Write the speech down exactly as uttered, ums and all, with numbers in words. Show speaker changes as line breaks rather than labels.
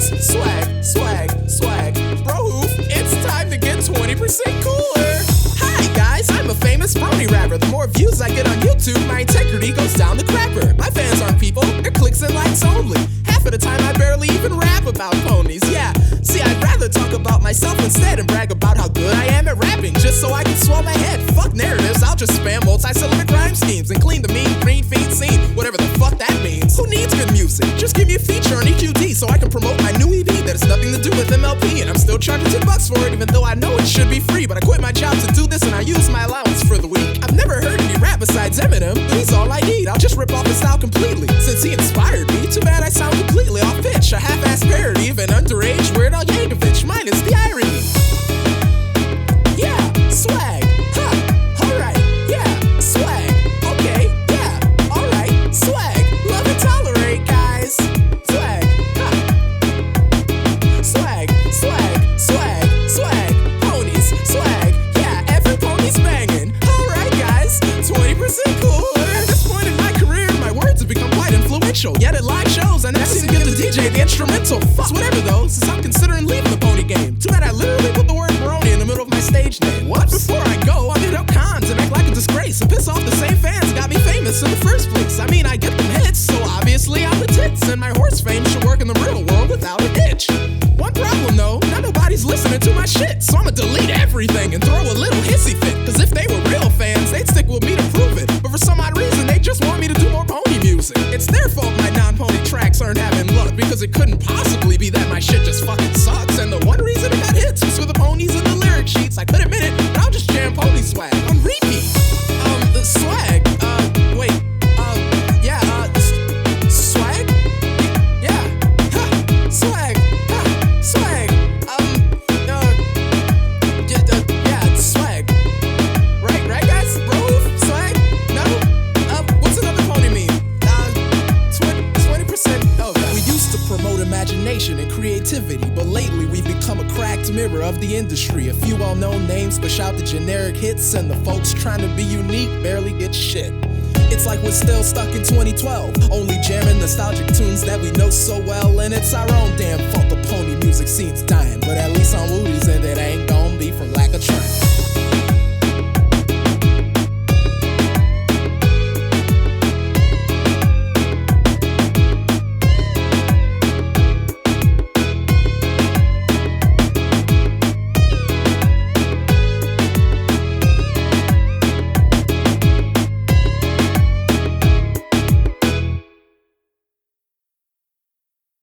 ponies, swag, swag, swag. Bro hoof, it's time to get twenty percent cooler. Hi guys, I'm a famous brony rapper. The more views I get on YouTube, my integrity goes down the crapper. My fans aren't people, they're clicks and likes only. Half of the time I barely even rap about ponies, yeah. See, I'd rather talk about myself instead and brag about how good I am at rapping, just so I can swell my head. Fuck narratives, I'll just spam multi-syllabic rhyme schemes and clean the mean green feed scene, whatever the fuck that means. Who needs good music? Just give me a feature on E Q D so I can promote my new E V that has nothing to do with M L P, and I'm still charging ten bucks for it even though I know it should be free. But I quit my job to do this and I use my allowance for the week. I've never heard any rap besides Eminem, but he's all I need. I'll just rip off his style completely, since he inspired me. Too bad I sound completely off pitch, a half-ass parody of an underage Weird Al Yankovic, minus the irony. Yeah, swag, huh, alright, yeah, swag, okay, yeah, alright, swag, love and tolerate, guys, swag, huh, swag, swag, swag, swag, ponies, swag, yeah, every pony's banging, alright guys, twenty percent cooler. At this point in my career, my words have become quite influential, yet at live shows, I never seem to give the D J the instrumental. Fuck whatever though, since I'm considering leaving the pony game. Too bad I literally put the word brony in the middle of my stage name. What? Before I go, I'll hit up cons and act like a disgrace and piss off the same fans got me famous in the first place. I mean, I get them hits, so obviously I'm the tits, and my horse fame should work in the real world without a ditch. One problem though, not nobody's listening to my shit, so I'ma delete everything and throw a little hissy fit. Cause if they were real fans, they'd stick with me to prove it. But for some odd reason, they just want me to do more pony music. It's their fault my non-pony tracks aren't having luck, because it couldn't possibly be that my shit just fucking sucks. And the one reason it got hits was for the ponies in the lyric sheets. I could admit it, but I'll just jam pony swag on repeat. Um, the swag, uh, wait, uh, yeah, uh, s- swag? Yeah, ha, swag, ha, swag, um, uh, yeah, uh, yeah, it's swag. Right, right guys? Bro, swag? No? Uh, what's another pony meme? Uh, twenty percent, oh, we used to promote imagination and creativity, but lately we've become a cracked mirror of the industry. A few well-known names push out the generic hits, and the folks trying to be unique barely get shit. It's like we're still stuck in twenty twelve, only jamming nostalgic tunes that we know so well, and it's our own damn fault the pony music scene's dying. But at least on Woody